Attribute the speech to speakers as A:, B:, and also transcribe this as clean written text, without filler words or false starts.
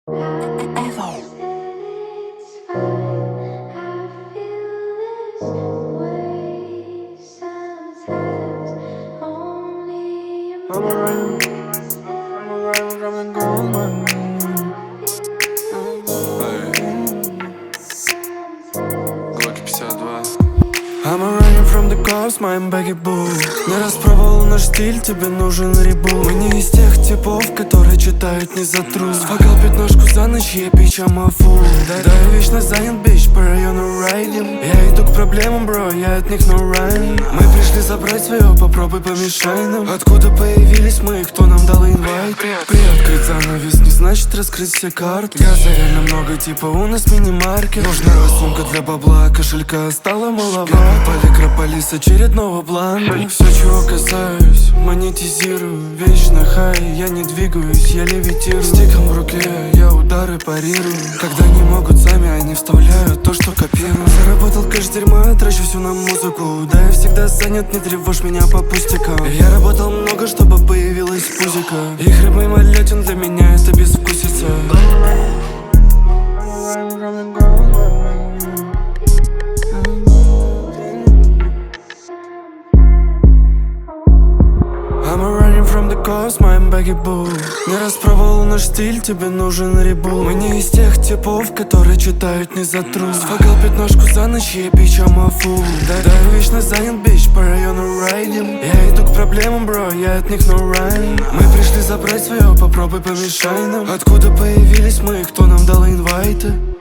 A: I'm around from the gold one. Глоки 52. I'm running from the cops, my baggy boo. Не распробовал наш стиль, тебе нужен ребут. Мы не из тех типов, которые читают не за труд. Сфакал пятнашку за ночь, я пич, I'm a fool. Да, я вечно занят, бич, по району райдим. Я иду к проблемам, бро, я от них no rhyme. Мы пришли забрать свое, попробуй помешай нам. Откуда появились мы, кто нам дал инвайт? Приоткрыть занавес не значит раскрыть все карты. Газа реально много, типа у нас мини-маркет. Нужна сумка для бабла, кошелька стала маловато. Поликрополис очередного бланка. Все, чего касаюсь, монетизирую. Вечно хай, я не двигаюсь, я левитирую. Стиком в руке, я удары парирую. Когда не могут сами, они вставляют то, что копирую. Заработал кэш дерьма, трачу всю на музыку. Да, я всегда занят, не тревожь меня по пустякам. Я работал много, чтобы появилась пузика. И хлеб мой малятин для меня это безвкусица. I'm running from the cops, my baggy boo. Не распробовал наш стиль, тебе нужен ребут. Мы не из тех типов, которые читают не за труд. Сфакал пятнашку за ночь, я пич, I'm a fool. Да, я вечно занят, бич, по району райдим. Я иду к проблемам, бро, я от них no rhyme. Мы пришли забрать свое, попробуй помешай нам. Откуда появились мы, кто нам дал инвайты?